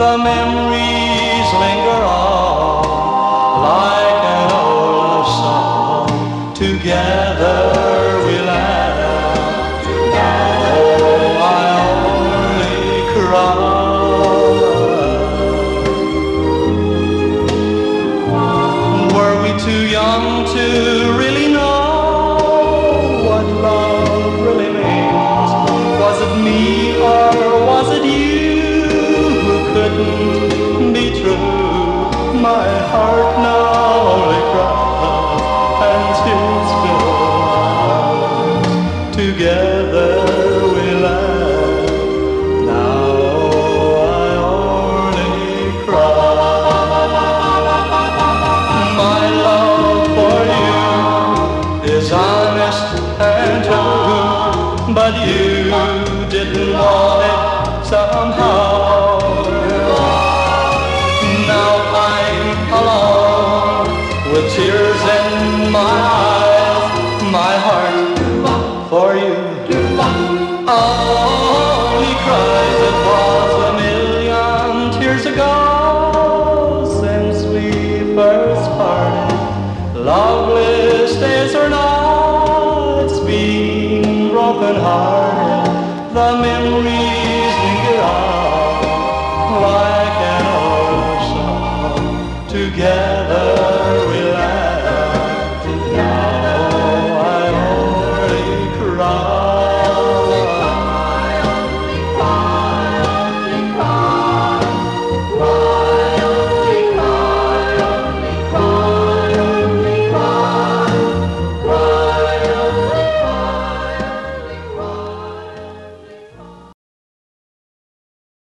The memories linger on like an old song. Together we laugh. Now I only cry. Were we too young to really know what love really means? Was it me or was it you who couldn't be true? My heart now only cries and tears fill my eyes. Together we laugh. Now I only cry. My love for you is honest and true, but you didn't want it somehow. Now I'm alone with tears in my eyes. My heart for you only cries. It was a million tears ago since we first parted. Loveless days or nights, being broken hearted, the memories linger on.